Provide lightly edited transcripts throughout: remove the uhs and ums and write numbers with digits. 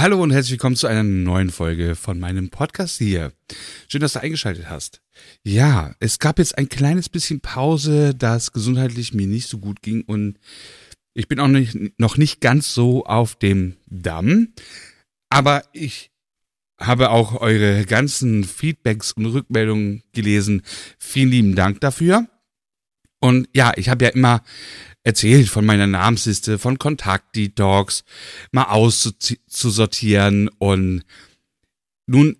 Hallo und herzlich willkommen zu einer neuen Folge von meinem Podcast hier. Schön, dass du eingeschaltet hast. Ja, es gab jetzt ein kleines bisschen Pause, da es gesundheitlich mir nicht so gut ging und ich bin auch noch nicht ganz so auf dem Damm, aber ich habe auch eure ganzen Feedbacks und Rückmeldungen gelesen. Vielen lieben Dank dafür. Und ja, ich habe ja immer erzählt von meiner Namensliste, von Kontakt-Detox, mal auszusortieren und nun,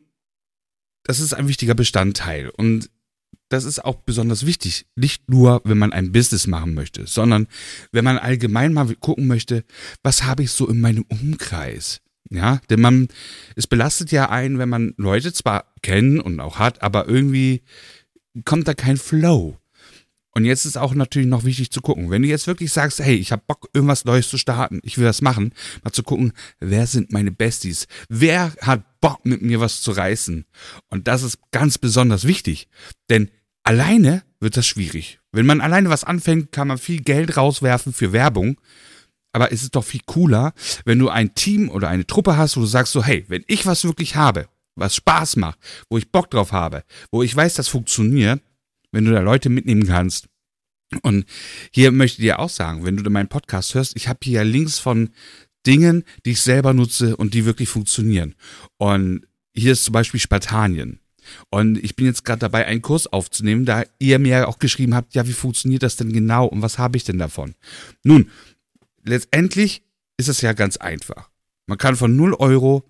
das ist ein wichtiger Bestandteil und das ist auch besonders wichtig, nicht nur, wenn man ein Business machen möchte, sondern wenn man allgemein mal gucken möchte, was habe ich so in meinem Umkreis? Ja, denn es belastet ja einen, wenn man Leute zwar kennt und auch hat, aber irgendwie kommt da kein Flow. Und jetzt ist auch natürlich noch wichtig zu gucken, wenn du jetzt wirklich sagst, hey, ich habe Bock, irgendwas Neues zu starten, ich will das machen, mal zu gucken, wer sind meine Besties? Wer hat Bock, mit mir was zu reißen? Und das ist ganz besonders wichtig, denn alleine wird das schwierig. Wenn man alleine was anfängt, kann man viel Geld rauswerfen für Werbung, aber es ist doch viel cooler, wenn du ein Team oder eine Truppe hast, wo du sagst so, hey, wenn ich was wirklich habe, was Spaß macht, wo ich Bock drauf habe, wo ich weiß, das funktioniert, wenn du da Leute mitnehmen kannst. Und hier möchte ich dir auch sagen, wenn du meinen Podcast hörst, ich habe hier Links von Dingen, die ich selber nutze und die wirklich funktionieren. Und hier ist zum Beispiel Spartanien. Und ich bin jetzt gerade dabei, einen Kurs aufzunehmen, da ihr mir auch geschrieben habt, ja, wie funktioniert das denn genau und was habe ich denn davon? Nun, letztendlich ist es ja ganz einfach. Man kann von 0 Euro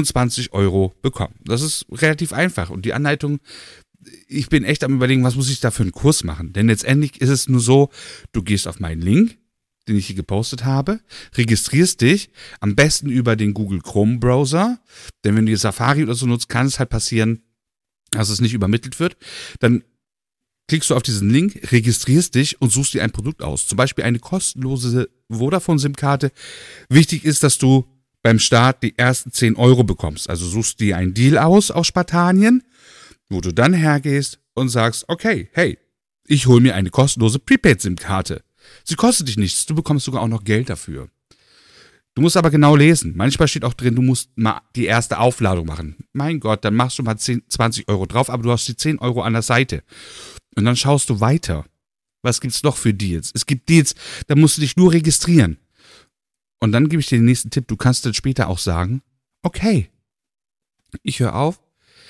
25 Euro bekommen. Das ist relativ einfach und die Anleitung, ich bin echt am Überlegen, was muss ich da für einen Kurs machen? Denn letztendlich ist es nur so, du gehst auf meinen Link, den ich hier gepostet habe, registrierst dich, am besten über den Google Chrome Browser, denn wenn du Safari oder so nutzt, kann es halt passieren, dass es nicht übermittelt wird. Dann klickst du auf diesen Link, registrierst dich und suchst dir ein Produkt aus. Zum Beispiel eine kostenlose Vodafone-SIM-Karte. Wichtig ist, dass du beim Start die ersten 10 Euro bekommst. Also suchst dir einen Deal aus Spartanien, wo du dann hergehst und sagst, okay, hey, ich hole mir eine kostenlose Prepaid-SIM-Karte. Sie kostet dich nichts, du bekommst sogar auch noch Geld dafür. Du musst aber genau lesen. Manchmal steht auch drin, du musst mal die erste Aufladung machen. Mein Gott, dann machst du mal 10, 20 Euro drauf, aber du hast die 10 Euro an der Seite. Und dann schaust du weiter. Was gibt's noch für Deals? Es gibt Deals, da musst du dich nur registrieren. Und dann gebe ich dir den nächsten Tipp, du kannst dann später auch sagen, okay, ich höre auf,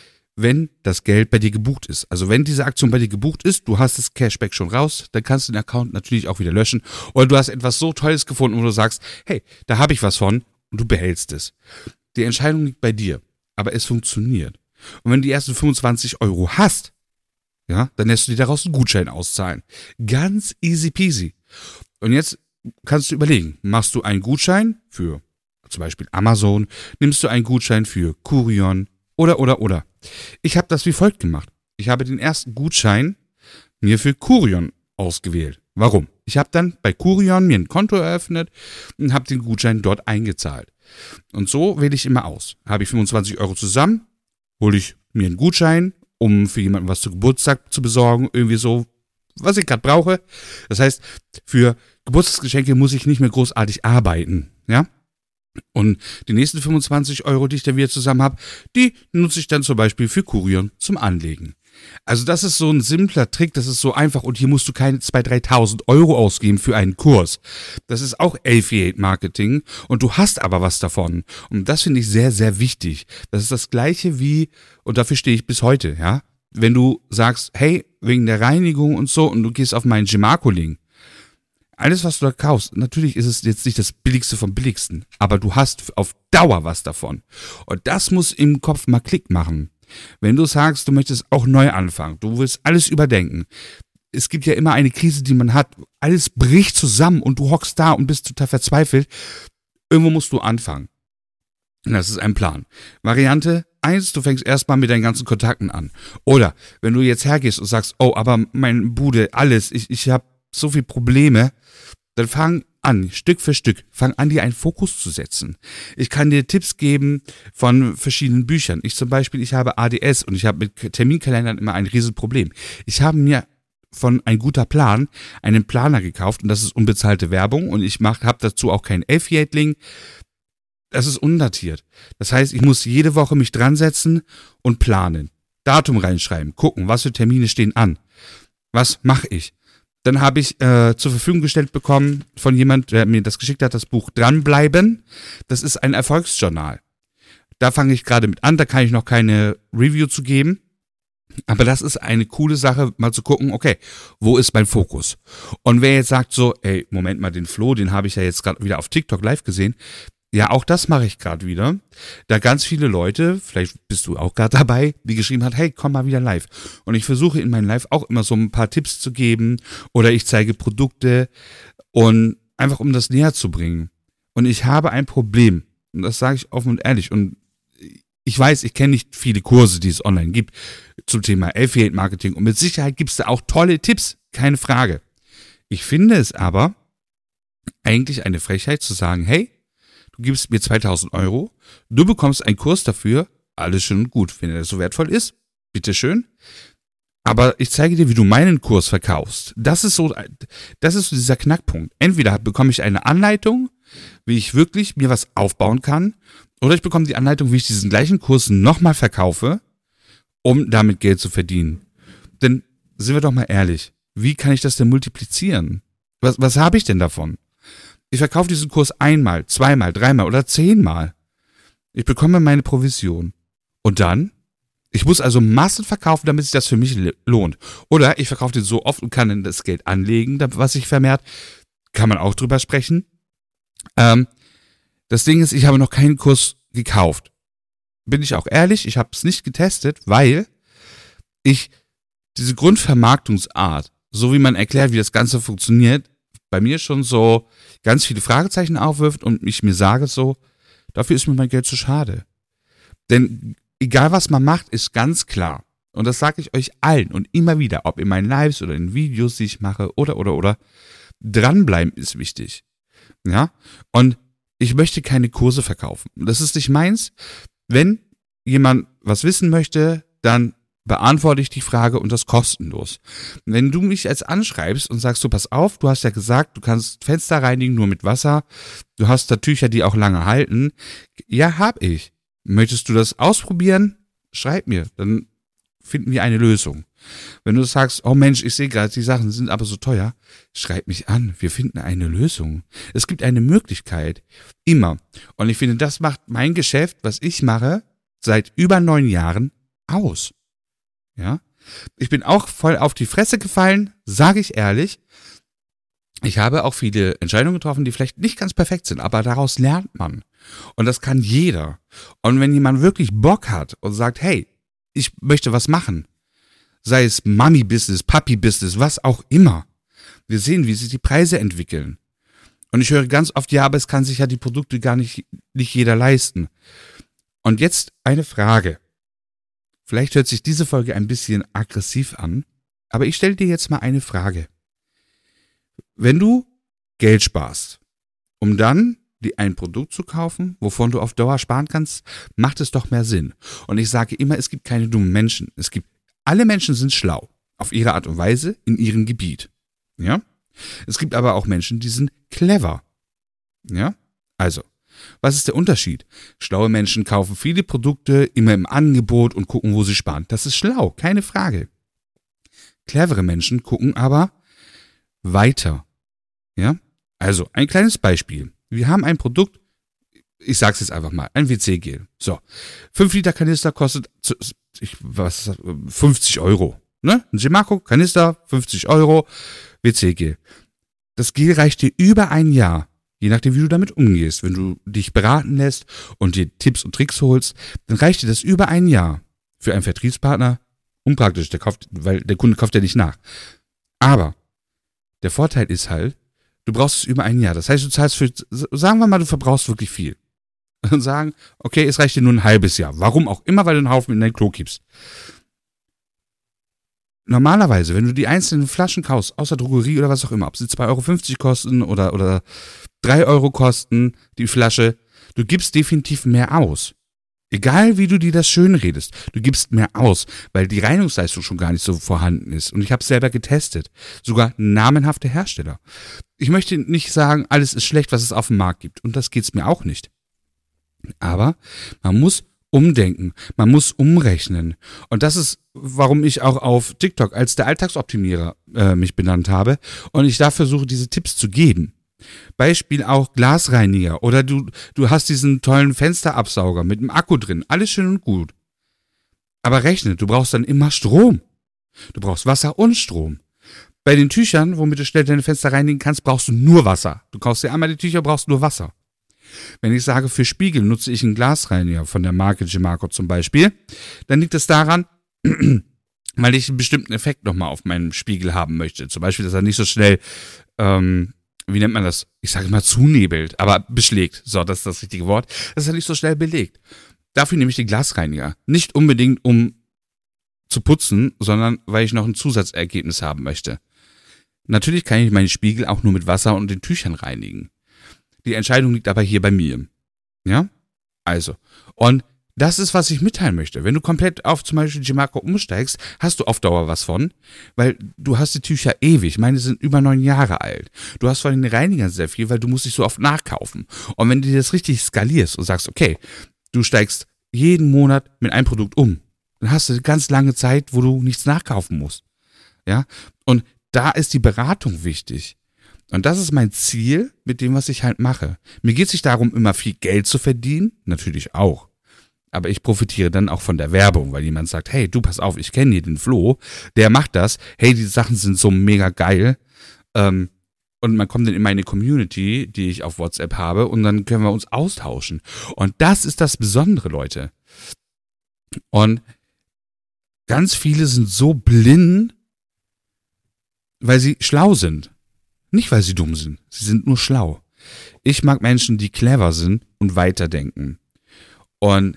wenn das Geld bei dir gebucht ist. Also wenn diese Aktion bei dir gebucht ist, du hast das Cashback schon raus, dann kannst du den Account natürlich auch wieder löschen. Oder du hast etwas so Tolles gefunden, wo du sagst, hey, da habe ich was von und du behältst es. Die Entscheidung liegt bei dir, aber es funktioniert. Und wenn du die ersten 25 Euro hast, ja, dann lässt du dir daraus einen Gutschein auszahlen. Ganz easy peasy. Und jetzt kannst du überlegen, machst du einen Gutschein für zum Beispiel Amazon, nimmst du einen Gutschein für Kurion oder. Ich habe das wie folgt gemacht. Ich habe den ersten Gutschein mir für Kurion ausgewählt. Warum? Ich habe dann bei Kurion mir ein Konto eröffnet und habe den Gutschein dort eingezahlt. Und so wähle ich immer aus. Habe ich 25 Euro zusammen, hole ich mir einen Gutschein, um für jemanden was zu Geburtstag zu besorgen, irgendwie so, was ich gerade brauche. Das heißt, für Geburtstagsgeschenke muss ich nicht mehr großartig arbeiten, ja? Und die nächsten 25 Euro, die ich dann wieder zusammen habe, die nutze ich dann zum Beispiel für Kurion zum Anlegen. Also das ist so ein simpler Trick, das ist so einfach und hier musst du keine 2.000, 3.000 Euro ausgeben für einen Kurs. Das ist auch Affiliate Marketing und du hast aber was davon. Und das finde ich sehr, sehr wichtig. Das ist das Gleiche wie, und dafür stehe ich bis heute, ja, wenn du sagst, hey, wegen der Reinigung und so und du gehst auf meinen Gemarco-Link. Alles, was du da kaufst, natürlich ist es jetzt nicht das Billigste vom Billigsten, aber du hast auf Dauer was davon. Und das muss im Kopf mal Klick machen. Wenn du sagst, du möchtest auch neu anfangen, du willst alles überdenken. Es gibt ja immer eine Krise, die man hat. Alles bricht zusammen und du hockst da und bist total verzweifelt. Irgendwo musst du anfangen. Und das ist ein Plan. Variante 1, du fängst erstmal mit deinen ganzen Kontakten an. Oder wenn du jetzt hergehst und sagst, oh, aber mein Bude, alles, ich habe so viele Probleme, dann fang an, Stück für Stück, fang an, dir einen Fokus zu setzen. Ich kann dir Tipps geben von verschiedenen Büchern. Ich zum Beispiel, ich habe ADS und ich habe mit Terminkalendern immer ein Riesenproblem. Ich habe mir von Ein guter Plan einen Planer gekauft und das ist unbezahlte Werbung und ich habe dazu auch keinen Affiliate-Link. Das ist undatiert. Das heißt, ich muss jede Woche mich dran setzen und planen. Datum reinschreiben, gucken, was für Termine stehen an. Was mache ich? Dann habe ich zur Verfügung gestellt bekommen von jemand, der mir das geschickt hat, das Buch Dranbleiben. Das ist ein Erfolgsjournal. Da fange ich gerade mit an, da kann ich noch keine Review zu geben. Aber das ist eine coole Sache, mal zu gucken, okay, wo ist mein Fokus? Und wer jetzt sagt so, ey, Moment mal, den Flo, den habe ich ja jetzt gerade wieder auf TikTok live gesehen. Ja, auch das mache ich gerade wieder. Da ganz viele Leute, vielleicht bist du auch gerade dabei, die geschrieben hat, hey, komm mal wieder live. Und ich versuche in meinem Live auch immer so ein paar Tipps zu geben oder ich zeige Produkte und einfach um das näher zu bringen. Und ich habe ein Problem. Und das sage ich offen und ehrlich. Und ich weiß, ich kenne nicht viele Kurse, die es online gibt zum Thema Affiliate Marketing. Und mit Sicherheit gibt es da auch tolle Tipps, keine Frage. Ich finde es aber eigentlich eine Frechheit zu sagen, hey, du gibst mir 2000 Euro, du bekommst einen Kurs dafür, alles schön und gut. Wenn er so wertvoll ist, bitteschön. Aber ich zeige dir, wie du meinen Kurs verkaufst. Das ist so dieser Knackpunkt. Entweder bekomme ich eine Anleitung, wie ich wirklich mir was aufbauen kann, oder ich bekomme die Anleitung, wie ich diesen gleichen Kurs nochmal verkaufe, um damit Geld zu verdienen. Denn, sind wir doch mal ehrlich, wie kann ich das denn multiplizieren? Was habe ich denn davon? Ich verkaufe diesen Kurs einmal, zweimal, dreimal oder 10-mal. Ich bekomme meine Provision. Und dann? Ich muss also Massen verkaufen, damit sich das für mich lohnt. Oder ich verkaufe den so oft und kann dann das Geld anlegen, was sich vermehrt. Kann man auch drüber sprechen. Das Ding ist, ich habe noch keinen Kurs gekauft. Bin ich auch ehrlich, ich habe es nicht getestet, weil ich diese Grundvermarktungsart, so wie man erklärt, wie das Ganze funktioniert, bei mir schon so ganz viele Fragezeichen aufwirft und ich mir sage so, dafür ist mir mein Geld zu schade. Denn egal was man macht, ist ganz klar, und das sage ich euch allen und immer wieder, ob in meinen Lives oder in Videos, die ich mache oder, dranbleiben ist wichtig. Ja, und ich möchte keine Kurse verkaufen. Das ist nicht meins. Wenn jemand was wissen möchte, dann beantworte ich die Frage und das kostenlos. Wenn du mich jetzt anschreibst und sagst, du pass auf, du hast ja gesagt, du kannst Fenster reinigen nur mit Wasser, du hast da Tücher, die auch lange halten. Ja, hab ich. Möchtest du das ausprobieren? Schreib mir, dann finden wir eine Lösung. Wenn du sagst, oh Mensch, ich sehe gerade, die Sachen sind aber so teuer, schreib mich an, wir finden eine Lösung. Es gibt eine Möglichkeit, immer. Und ich finde, das macht mein Geschäft, was ich mache, seit über 9 Jahren aus. Ja, ich bin auch voll auf die Fresse gefallen, sage ich ehrlich. Ich habe auch viele Entscheidungen getroffen, die vielleicht nicht ganz perfekt sind, aber daraus lernt man. Und das kann jeder. Und wenn jemand wirklich Bock hat und sagt, hey, ich möchte was machen, sei es Mami-Business, Papi-Business, was auch immer. Wir sehen, wie sich die Preise entwickeln. Und ich höre ganz oft, ja, aber es kann sich ja die Produkte gar nicht jeder leisten. Und jetzt eine Frage. Vielleicht hört sich diese Folge ein bisschen aggressiv an, aber ich stelle dir jetzt mal eine Frage. Wenn du Geld sparst, um dann dir ein Produkt zu kaufen, wovon du auf Dauer sparen kannst, macht es doch mehr Sinn. Und ich sage immer, es gibt keine dummen Menschen. Alle Menschen sind schlau, auf ihre Art und Weise, in ihrem Gebiet. Ja? Es gibt aber auch Menschen, die sind clever. Ja? Also, was ist der Unterschied? Schlaue Menschen kaufen viele Produkte immer im Angebot und gucken, wo sie sparen. Das ist schlau, keine Frage. Clevere Menschen gucken aber weiter. Ja? Also, ein kleines Beispiel. Wir haben ein Produkt, ich sag's jetzt einfach mal, ein WC-Gel. So, 5 Liter Kanister kostet 50 Euro. Ne? Ein Gemarco-Kanister, 50 Euro, WC-Gel. Das Gel reicht dir über ein Jahr. Je nachdem, wie du damit umgehst. Wenn du dich beraten lässt und dir Tipps und Tricks holst, dann reicht dir das über ein Jahr. Für einen Vertriebspartner unpraktisch, weil der Kunde kauft ja nicht nach. Aber der Vorteil ist halt, du brauchst es über ein Jahr. Das heißt, du zahlst sagen wir mal, du verbrauchst wirklich viel. Und sagen, okay, es reicht dir nur ein halbes Jahr. Warum auch immer, weil du einen Haufen in dein Klo kippst. Normalerweise, wenn du die einzelnen Flaschen kaufst, aus der Drogerie oder was auch immer, ob sie 2,50 € kosten oder 3 Euro kosten, die Flasche, du gibst definitiv mehr aus. Egal wie du dir das schön redest, du gibst mehr aus, weil die Reinigungsleistung schon gar nicht so vorhanden ist. Und ich habe es selber getestet. Sogar namenhafte Hersteller. Ich möchte nicht sagen, alles ist schlecht, was es auf dem Markt gibt. Und das geht's mir auch nicht. Aber man muss umdenken, man muss umrechnen. Und das ist, warum ich auch auf TikTok als der Alltagsoptimierer mich benannt habe und ich da versuche, diese Tipps zu geben. Beispiel auch Glasreiniger oder du hast diesen tollen Fensterabsauger mit einem Akku drin, alles schön und gut. Aber rechne, du brauchst dann immer Strom. Du brauchst Wasser und Strom. Bei den Tüchern, womit du schnell deine Fenster reinigen kannst, brauchst du nur Wasser. Du kaufst dir einmal die Tücher, brauchst nur Wasser. Wenn ich sage, für Spiegel nutze ich einen Glasreiniger von der Marke Gemarco zum Beispiel, dann liegt es daran, weil ich einen bestimmten Effekt nochmal auf meinem Spiegel haben möchte. Zum Beispiel, dass er nicht so schnell, wie nennt man das? Ich sage mal zunebelt, aber beschlägt. So, das ist das richtige Wort. Dass er nicht so schnell belegt. Dafür nehme ich den Glasreiniger. Nicht unbedingt, um zu putzen, sondern weil ich noch ein Zusatzergebnis haben möchte. Natürlich kann ich meinen Spiegel auch nur mit Wasser und den Tüchern reinigen. Die Entscheidung liegt aber hier bei mir. Ja? Also. Und das ist, was ich mitteilen möchte. Wenn du komplett auf zum Beispiel Gemarco umsteigst, hast du auf Dauer was von, weil du hast die Tücher ewig. Meine sind über 9 Jahre alt. Du hast von den Reinigern sehr viel, weil du musst dich so oft nachkaufen. Und wenn du das richtig skalierst und sagst, okay, du steigst jeden Monat mit einem Produkt um, dann hast du eine ganz lange Zeit, wo du nichts nachkaufen musst. Ja? Und da ist die Beratung wichtig. Und das ist mein Ziel mit dem, was ich halt mache. Mir geht es nicht darum, immer viel Geld zu verdienen, natürlich auch. Aber ich profitiere dann auch von der Werbung, weil jemand sagt, hey, du pass auf, ich kenne hier den Flo, der macht das, hey, die Sachen sind so mega geil. Und man kommt dann in meine Community, die ich auf WhatsApp habe, und dann können wir uns austauschen. Und das ist das Besondere, Leute. Und ganz viele sind so blind, weil sie schlau sind. Nicht, weil sie dumm sind. Sie sind nur schlau. Ich mag Menschen, die clever sind und weiterdenken. Und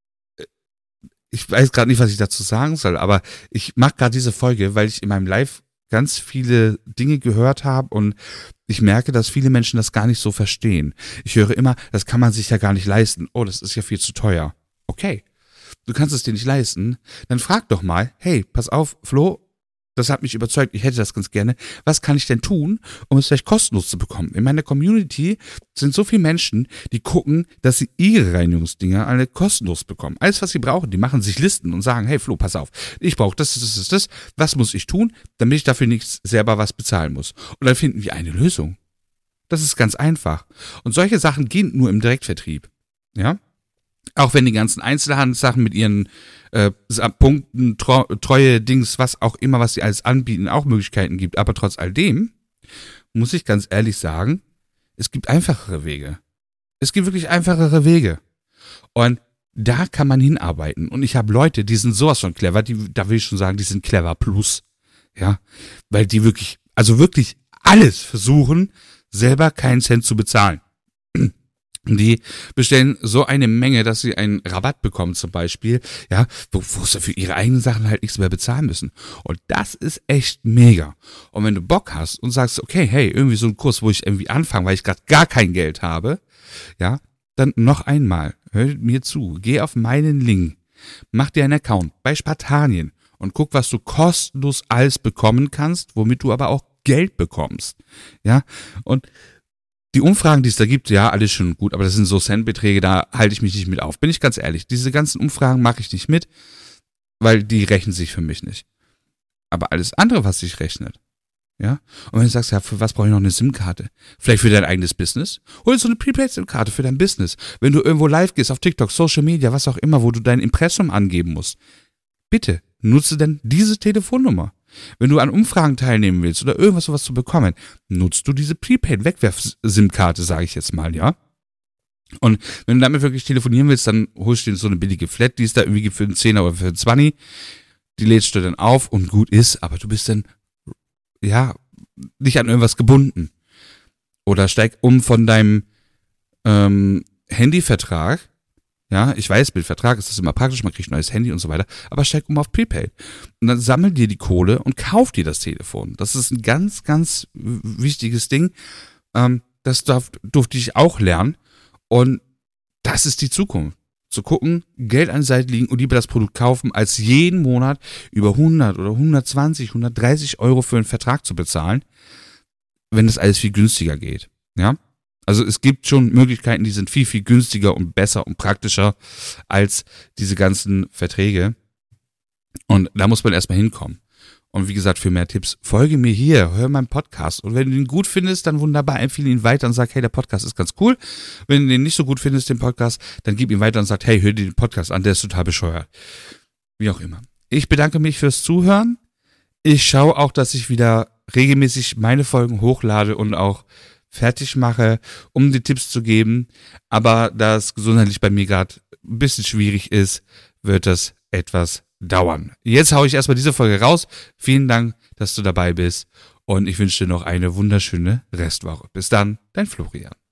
ich weiß gerade nicht, was ich dazu sagen soll, aber ich mache gerade diese Folge, weil ich in meinem Live ganz viele Dinge gehört habe und ich merke, dass viele Menschen das gar nicht so verstehen. Ich höre immer, das kann man sich ja gar nicht leisten. Oh, das ist ja viel zu teuer. Okay, du kannst es dir nicht leisten. Dann frag doch mal, hey, pass auf, Flo, das hat mich überzeugt, ich hätte das ganz gerne. Was kann ich denn tun, um es vielleicht kostenlos zu bekommen? In meiner Community sind so viele Menschen, die gucken, dass sie ihre Reinigungsdinger alle kostenlos bekommen. Alles, was sie brauchen, die machen sich Listen und sagen, hey Flo, pass auf, ich brauche das. Was muss ich tun, damit ich dafür nicht selber was bezahlen muss? Und dann finden wir eine Lösung. Das ist ganz einfach. Und solche Sachen gehen nur im Direktvertrieb. Ja? Auch wenn die ganzen Einzelhandelssachen mit ihren Punkten, Treue, Dings, was auch immer, was sie alles anbieten, auch Möglichkeiten gibt. Aber trotz all dem muss ich ganz ehrlich sagen, es gibt einfachere Wege. Es gibt wirklich einfachere Wege. Und da kann man hinarbeiten. Und ich habe Leute, die sind sowas von clever, da will ich schon sagen, die sind clever plus. Ja, weil die wirklich, also wirklich alles versuchen, selber keinen Cent zu bezahlen. Die bestellen so eine Menge, dass sie einen Rabatt bekommen zum Beispiel, ja, wo sie für ihre eigenen Sachen halt nichts mehr bezahlen müssen. Und das ist echt mega. Und wenn du Bock hast und sagst, okay, hey, irgendwie so ein Kurs, wo ich irgendwie anfange, weil ich gerade gar kein Geld habe, ja, dann noch einmal, hör mir zu, geh auf meinen Link, mach dir einen Account bei Spartanien und guck, was du kostenlos alles bekommen kannst, womit du aber auch Geld bekommst, ja, und die Umfragen, die es da gibt, ja, alles schon gut, aber das sind so Centbeträge, da halte ich mich nicht mit auf. Bin ich ganz ehrlich, diese ganzen Umfragen mache ich nicht mit, weil die rechnen sich für mich nicht. Aber alles andere, was sich rechnet, ja, und wenn du sagst, ja, für was brauche ich noch eine SIM-Karte? Vielleicht für dein eigenes Business? Hol dir so eine Prepaid-SIM-Karte für dein Business. Wenn du irgendwo live gehst, auf TikTok, Social Media, was auch immer, wo du dein Impressum angeben musst, bitte nutze denn diese Telefonnummer. Wenn du an Umfragen teilnehmen willst oder irgendwas sowas zu bekommen, nutzt du diese Prepaid-Wegwerf-SIM-Karte, sage ich jetzt mal, ja? Und wenn du damit wirklich telefonieren willst, dann holst du dir so eine billige Flat, die es da irgendwie gibt für einen 10er oder für einen 20. Die lädst du dann auf und gut ist, aber du bist dann, ja, nicht an irgendwas gebunden. Oder steig um von deinem Handyvertrag. Ja, ich weiß, mit Vertrag ist das immer praktisch, man kriegt ein neues Handy und so weiter, aber steig auf Prepaid. Und dann sammel dir die Kohle und kauf dir das Telefon. Das ist ein ganz, ganz wichtiges Ding. Das durfte ich auch lernen. Und das ist die Zukunft. Zu gucken, Geld an der Seite liegen und lieber das Produkt kaufen, als jeden Monat über 100 oder 120, 130 Euro für einen Vertrag zu bezahlen, wenn das alles viel günstiger geht. Ja? Also es gibt schon Möglichkeiten, die sind viel, viel günstiger und besser und praktischer als diese ganzen Verträge. Und da muss man erstmal hinkommen. Und wie gesagt, für mehr Tipps, folge mir hier, hör meinen Podcast. Und wenn du ihn gut findest, dann wunderbar, empfehle ihn weiter und sag, hey, der Podcast ist ganz cool. Wenn du den nicht so gut findest, den Podcast, dann gib ihn weiter und sag, hey, hör dir den Podcast an, der ist total bescheuert. Wie auch immer. Ich bedanke mich fürs Zuhören. Ich schaue auch, dass ich wieder regelmäßig meine Folgen hochlade und auch fertig mache, um die Tipps zu geben. Aber da es gesundheitlich bei mir gerade ein bisschen schwierig ist, wird das etwas dauern. Jetzt haue ich erstmal diese Folge raus. Vielen Dank, dass du dabei bist und ich wünsche dir noch eine wunderschöne Restwoche. Bis dann, dein Florian.